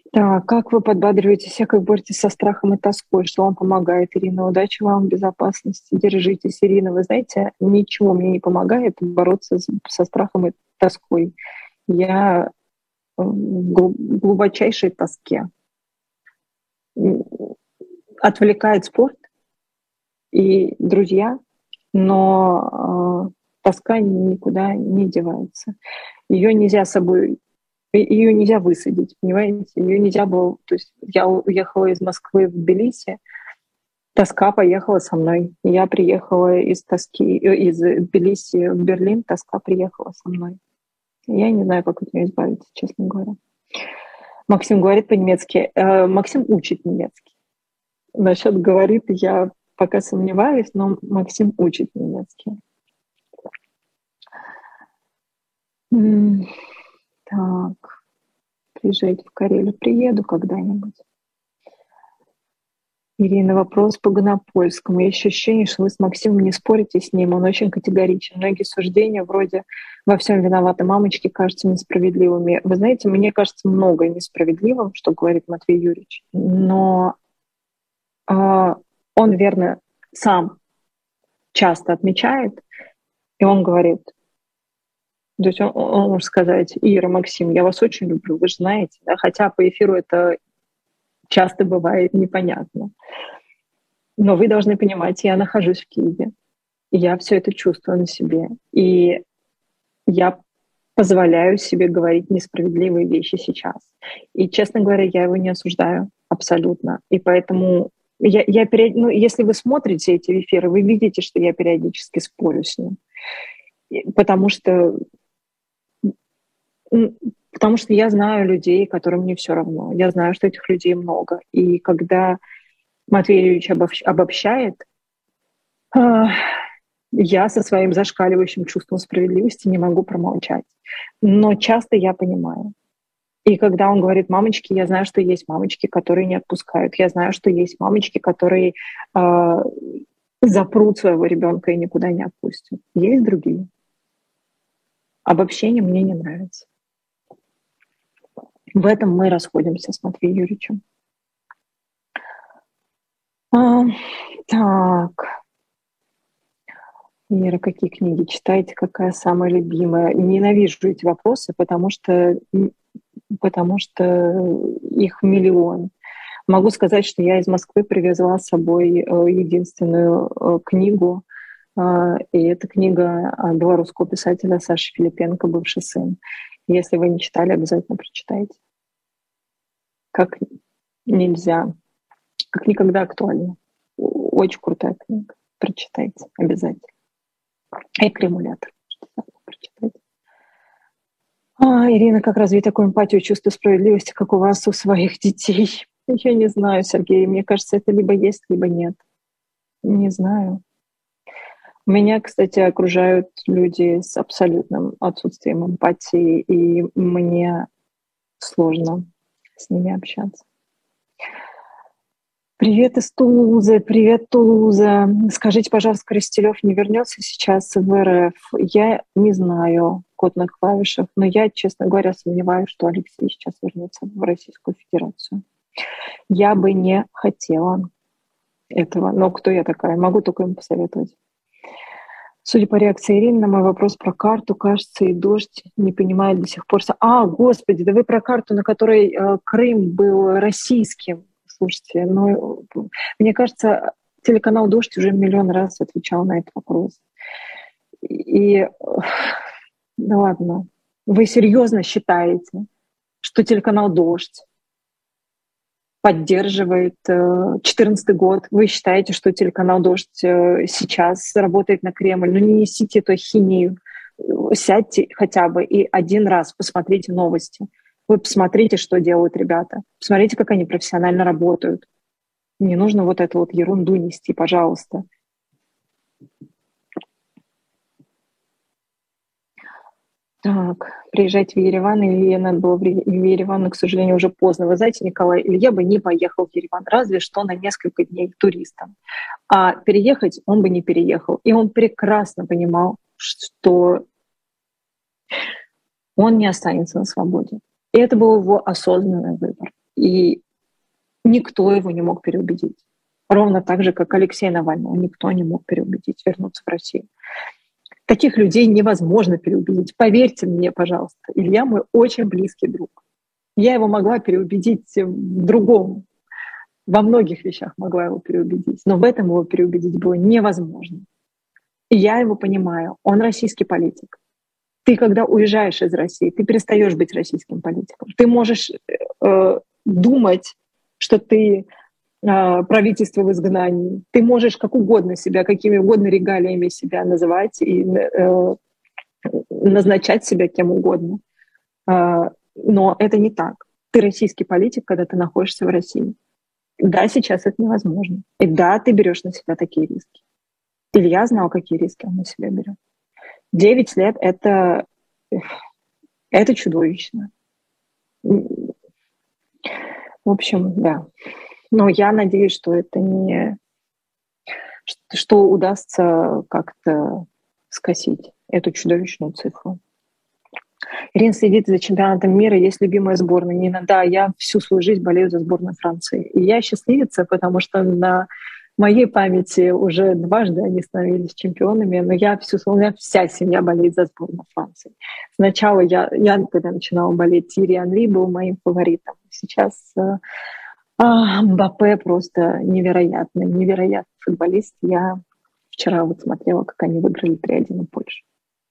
Так, как вы подбадриваете себя, как боретесь со страхом и тоской? Что вам помогает, Ирина? Удачи вам, безопасности. Держитесь, Ирина. Вы знаете, ничего мне не помогает бороться с- со страхом и тоской. Я э, в гл- глубочайшей тоске. М, Отвлекает спорт и друзья, но э, тоска никуда не девается. Ее нельзя с собой, ее нельзя высадить, понимаете? Ее нельзя было. То есть я уехала из Москвы в Тбилиси, тоска поехала со мной. Я приехала из тоски, э, из Тбилиси в Берлин, тоска приехала со мной. Я не знаю, как от нее избавиться, честно говоря. Максим говорит по-немецки. Э, Максим учит немецкий. Насчет говорит, я пока сомневаюсь, но Максим учит немецкий. М, Так, приезжайте в Карелию. Приеду когда-нибудь. Ирина, вопрос по Гонопольскому. Есть ощущение, что вы с Максимом не спорите с ним. Он очень категоричен. Многие суждения вроде «во всем виноваты мамочки» кажутся несправедливыми. Вы знаете, мне кажется многое несправедливым, что говорит Матвей Юрьевич. Но э, он, верно, сам часто отмечает, и он говорит, то есть он, он может сказать: Ира, Максим, я вас очень люблю, вы же знаете, да? Хотя по эфиру это часто бывает непонятно. Но вы должны понимать, я нахожусь в Киеве, и я все это чувствую на себе. И я позволяю себе говорить несправедливые вещи сейчас. И, честно говоря, я его не осуждаю абсолютно. И поэтому я, я период... ну, если вы смотрите эти эфиры, вы видите, что я периодически спорю с ним. Потому что, потому что я знаю людей, которым не все равно. Я знаю, что этих людей много. И когда Матвей Юрьевич обобщает, я со своим зашкаливающим чувством справедливости не могу промолчать. Но часто я понимаю. И когда он говорит «мамочки», я знаю, что есть мамочки, которые не отпускают. Я знаю, что есть мамочки, которые э, запрут своего ребенка и никуда не отпустят. Есть другие. Обобщение мне не нравится. В этом мы расходимся с Матвеем Юрьевичем. А, так. Ира, какие книги читаете? Какая самая любимая? Ненавижу эти вопросы, потому что, потому что их миллион. Могу сказать, что я из Москвы привезла с собой единственную книгу, и это книга белорусского писателя Саши Филипенко «Бывший сын». Если вы не читали, обязательно прочитайте. Как нельзя, как никогда актуально. Очень крутая книга. Прочитайте обязательно. Экремулятор. Прочитать. А, Ирина, как развить такую эмпатию, чувство справедливости, как у вас, у своих детей? Я не знаю, Сергей. Мне кажется, это либо есть, либо нет. Не знаю. Меня, кстати, окружают люди с абсолютным отсутствием эмпатии, и мне сложно с ними общаться. Привет из Тулузы, привет, Тулуза. Скажите, пожалуйста, Коростелёв не вернется сейчас в эр эф? Я не знаю код на клавишах, но я, честно говоря, сомневаюсь, что Алексей сейчас вернется в Российскую Федерацию. Я бы не хотела этого, но кто я такая? Могу только им посоветовать. Судя по реакции Ирины на мой вопрос про карту, кажется, и Дождь не понимает до сих пор. А, господи, да вы про карту, на которой э, Крым был российским. Слушайте, ну, мне кажется, телеканал «Дождь» уже миллион раз отвечал на этот вопрос. И, да ладно, вы серьезно считаете, что телеканал «Дождь» поддерживает четырнадцатый год? Вы считаете, что телеканал «Дождь» сейчас работает на Кремль? Ну не несите эту ахинею. Сядьте хотя бы и один раз посмотрите новости. Вы посмотрите, что делают ребята. Посмотрите, как они профессионально работают. Не нужно вот эту вот ерунду нести, пожалуйста. Так, приезжать в Ереван, или надо было в Ереван, но, к сожалению, уже поздно. Вы знаете, Николай, Илья бы не поехал в Ереван, разве что на несколько дней туристом. А переехать он бы не переехал. И он прекрасно понимал, что он не останется на свободе. И это был его осознанный выбор. И никто его не мог переубедить. Ровно так же, как Алексея Навального, никто не мог переубедить вернуться в Россию. Таких людей невозможно переубедить. Поверьте мне, пожалуйста. Илья мой очень близкий друг. Я его могла переубедить в другом. Во многих вещах могла его переубедить. Но в этом его переубедить было невозможно. И я его понимаю. Он российский политик. Ты, когда уезжаешь из России, ты перестаешь быть российским политиком. Ты можешь э, думать, что ты правительство в изгнании. Ты можешь как угодно себя, какими угодно регалиями себя называть и э, назначать себя кем угодно. Э, но это не так. Ты российский политик, когда ты находишься в России. Да, сейчас это невозможно. И да, ты берешь на себя такие риски. Илья знал, какие риски он на себя берет. Девять лет — это, это чудовищно. В общем, да. Но я надеюсь, что это не... что удастся как-то скосить эту чудовищную цифру. Ирина следит за чемпионатом мира, есть любимая сборная. Не надо. Да, я всю свою жизнь болею за сборную Франции. И я счастливица, потому что на моей памяти уже дважды они становились чемпионами, но я всю, у меня вся семья болеет за сборную Франции. Сначала я, я когда начинала болеть, Тьерри Анри был моим фаворитом. Сейчас... А, Мбаппе просто невероятный, невероятный футболист. Я вчера вот смотрела, как они выиграли три один у Польши.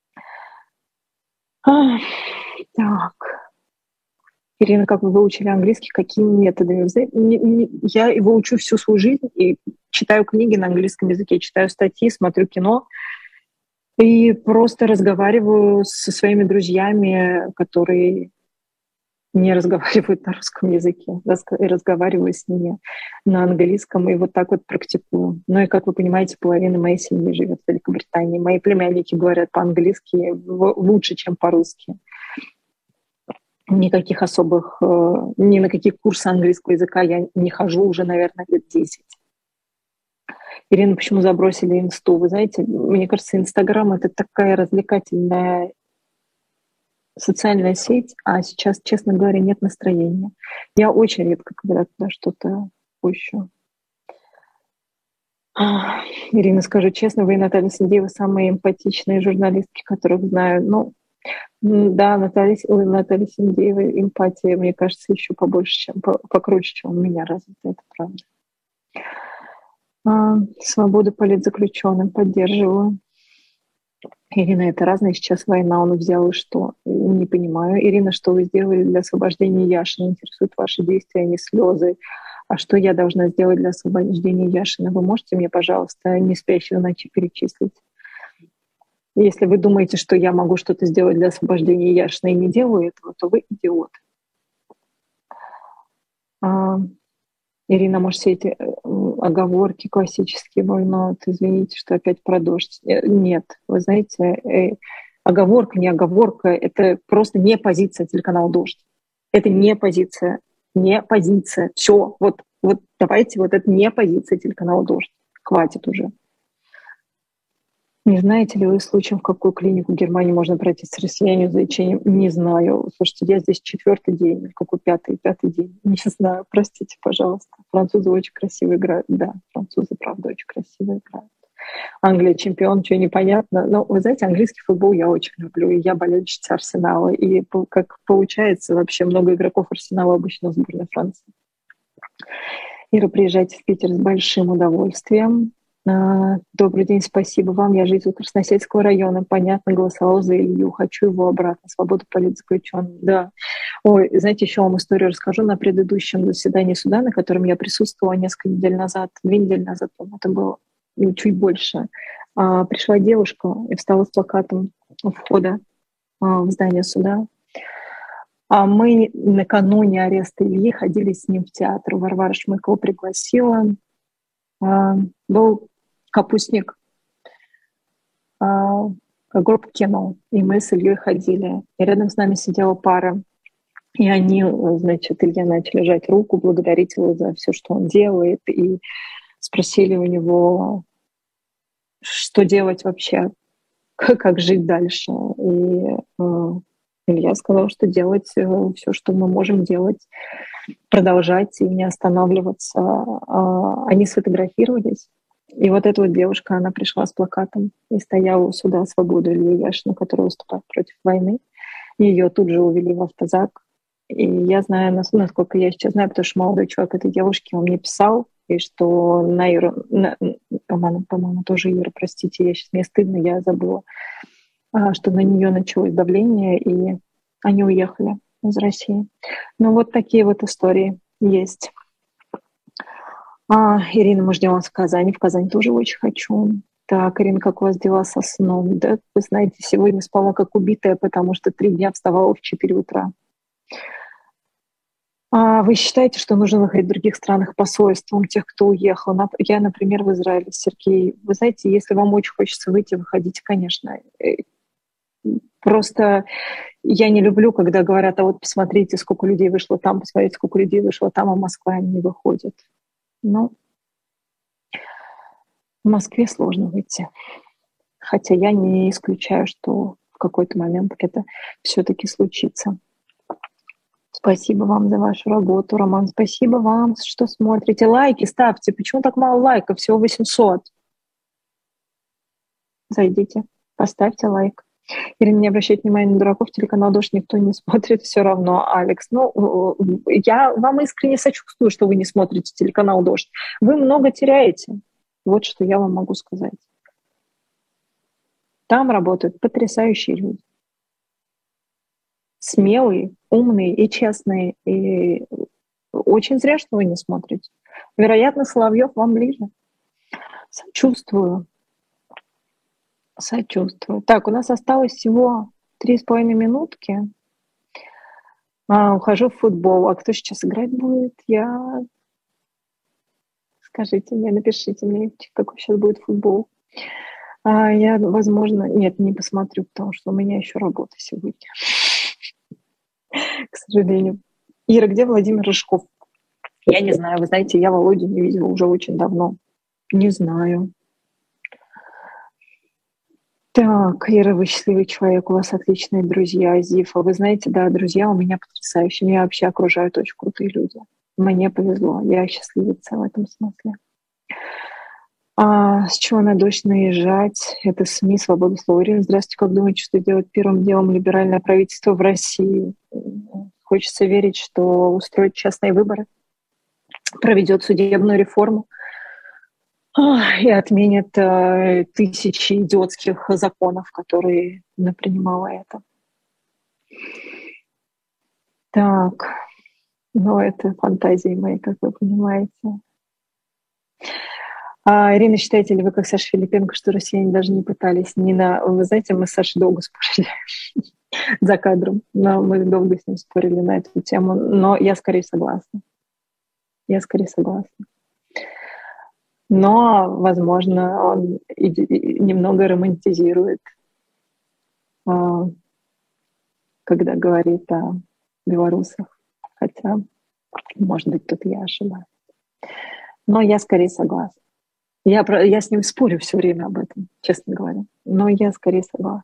А, так. Ирина, как вы выучили английский? Какими методами? Я его учу всю свою жизнь и читаю книги на английском языке, читаю статьи, смотрю кино и просто разговариваю со своими друзьями, которые... не разговаривают на русском языке, и разговариваю с ними на английском, и вот так вот практикую. Ну и, как вы понимаете, половина моей семьи живет в Великобритании. Мои племянники говорят по-английски лучше, чем по-русски. Никаких особых, ни на какие курсы английского языка я не хожу уже, наверное, лет десять. Ирина, почему забросили инсту? Вы знаете, мне кажется, Инстаграм — это такая развлекательная социальная сеть, а сейчас, честно говоря, нет настроения. Я очень редко, когда туда что-то пущу. А, Ирина, скажу честно, вы и Наталья Синдеева самые эмпатичные журналистки, которых знаю. Ну, да, Наталья, ой, Наталья Синдеева, эмпатия, мне кажется, еще побольше, чем покруче, чем у меня развита, это правда. А, свободу политзаключенным поддерживаю. Ирина, это разное. Сейчас война, он взял и что? Не понимаю. Ирина, что вы сделали для освобождения Яшина? Интересуют ваши действия, а не слезы. А что я должна сделать для освобождения Яшина? Вы можете мне, пожалуйста, не спящую ночи перечислить? Если вы думаете, что я могу что-то сделать для освобождения Яшина и не делаю этого, то вы идиот. А, Ирина, может, все эти оговорки классические, но извините, что опять про дождь. Нет, вы знаете, оговорка, не оговорка, это просто не позиция телеканала «Дождь». Это не позиция, не позиция. Все, вот, вот давайте, вот это не позиция телеканала «Дождь». Хватит уже. Не знаете ли вы случаем, в какую клинику в Германии можно пройти с россиянину за лечением? Не знаю. Слушайте, я здесь четвертый день, какой пятый, пятый день. Не знаю, простите, пожалуйста. Французы очень красиво играют. Да, французы, правда, очень красиво играют. Англия чемпион, что непонятно. Но, вы знаете, английский футбол я очень люблю. И я болельщица Арсенала. И как получается, вообще много игроков Арсенала обычно в сборной Франции. Ира, приезжайте в Питер с большим удовольствием. Добрый день, спасибо вам. Я житель Красносельского района. Понятно, голосовал за Илью. Хочу его обратно. Свободу политзаключенных. Да. Ой, знаете, еще вам историю расскажу. На предыдущем заседании суда, на котором я присутствовала несколько недель назад, две недели назад, по-моему, это было чуть больше, пришла девушка и встала с плакатом у входа в здание суда. А мы накануне ареста Ильи ходили с ним в театр. Варвара Шмыкова пригласила. Был капустник, группа кино, и мы с Ильей ходили. И рядом с нами сидела пара. И они, значит, Илье начали жать руку, благодарить его за все, что он делает, и спросили у него, что делать вообще, как, как жить дальше. И Илья сказал, что делать все, что мы можем делать, продолжать и не останавливаться. Они сфотографировались. И вот эта вот девушка, она пришла с плакатом и стояла у суда «Свободу» Ильи Яшина, который выступает против войны. Ее тут же увели в автозак. И я знаю, насколько я сейчас знаю, потому что молодой человек этой девушки, он мне писал, и что на Иру, на, по-моему, по-моему, тоже Ира, простите, я сейчас, мне стыдно, я забыла, что на нее началось давление, и они уехали из России. Ну, вот такие вот истории есть. А, Ирина, мы ждем вас в Казани. В Казани тоже очень хочу. Так, Ирина, как у вас дела со сном? Да, вы знаете, сегодня спала как убитая, потому что три дня вставала в четыре утра. А вы считаете, что нужно находить в других странах посольством тех, кто уехал? Я, например, в Израиле. Сергей, вы знаете, если вам очень хочется выйти, выходите, конечно. Просто я не люблю, когда говорят, а вот посмотрите, сколько людей вышло там, посмотрите, сколько людей вышло там, а Москва не выходит. Ну, в Москве сложно выйти. Хотя я не исключаю, что в какой-то момент это все-таки случится. Спасибо вам за вашу работу, Роман. Спасибо вам, что смотрите. Лайки ставьте. Почему так мало лайков? Всего восемьсот. Зайдите, поставьте лайк. Ирина, не обращайте внимания на дураков, телеканал «Дождь» никто не смотрит, все равно, Алекс. Ну, я вам искренне сочувствую, что вы не смотрите телеканал «Дождь». Вы много теряете. Вот что я вам могу сказать. Там работают потрясающие люди. Смелые, умные и честные. И очень зря, что вы не смотрите. Вероятно, Соловьев вам ближе. Сочувствую. Сочувствую. Так, у нас осталось всего три с половиной минутки. А, ухожу в футбол. А кто сейчас играть будет? Я... Скажите мне, напишите мне, какой сейчас будет футбол. А, я, возможно... Нет, не посмотрю, потому что у меня еще работа сегодня. К сожалению. Ира, где Владимир Рыжков? Я не знаю. Вы знаете, я Володю не видела уже очень давно. Не знаю. Так, Ира, вы счастливый человек, у вас отличные друзья, Зифа. Вы знаете, да, друзья у меня потрясающие. Меня вообще окружают очень крутые люди. Мне повезло, я счастливица в этом смысле. А с чего на дождь наезжать? Это СМИ, свобода слова. Ирина, здравствуйте. Как думаете, что делать первым делом либеральное правительство в России? Хочется верить, что устроит частные выборы, проведет судебную реформу и отменит э, тысячи идиотских законов, которые принимала это. Так, ну это фантазии мои, как вы понимаете. А, Ирина, считаете ли вы, как Саша Филипенко, что россияне даже не пытались ни на... Вы знаете, мы с Сашей долго спорили за кадром, но мы долго с ним спорили на эту тему, но я скорее согласна. Я скорее согласна. Но, возможно, он и, и немного романтизирует, когда говорит о белорусах. Хотя, может быть, тут я ошибаюсь. Но я скорее согласна. Я, я с ним спорю все время об этом, честно говоря. Но я скорее согласна.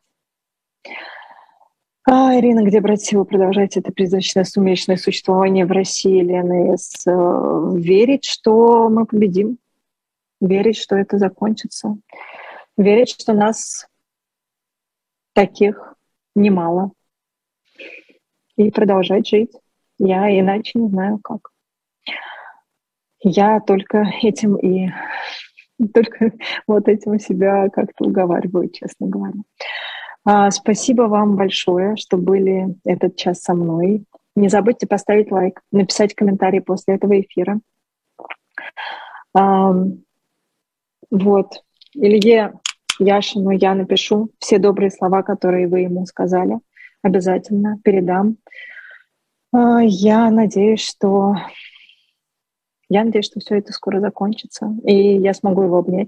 А, Ирина, где брать силы продолжать это призрачное сумеречное существование в России, ЛНС? Верить, что мы победим. Верить, что это закончится. Верить, что нас таких немало. И продолжать жить. Я иначе не знаю как. Я только этим и только вот этим себя как-то уговариваю, честно говоря. А, спасибо вам большое, что были этот час со мной. Не забудьте поставить лайк, написать комментарий после этого эфира. А, вот. Илье Яшину я напишу все добрые слова, которые вы ему сказали. Обязательно передам. А, я надеюсь, что... Я надеюсь, что все это скоро закончится, и я смогу его обнять.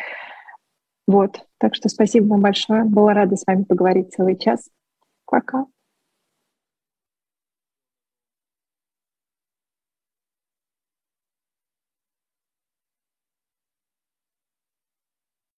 Вот. Так что спасибо вам большое. Была рада с вами поговорить целый час. Пока.